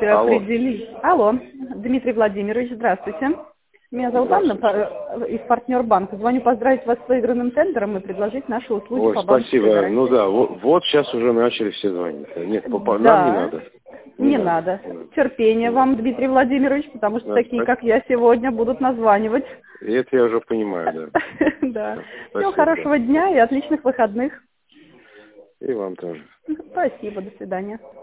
можете Алло. определить. Алло, Дмитрий Владимирович, здравствуйте. Меня зовут Анна, из партнер-банка. Звоню поздравить вас с выигранным тендером и предложить наши услуги Ой, по банковской спасибо. гарантии. Ну да, вот сейчас уже начали все звонить. Нет, нам не Да, надо. не надо. Терпения вам, Дмитрий Владимирович, потому что Да, такие, как я сегодня, будут названивать. И это я уже понимаю, да. Да. Всего Спасибо, хорошего дня и отличных выходных. да. И вам тоже. Спасибо, до свидания.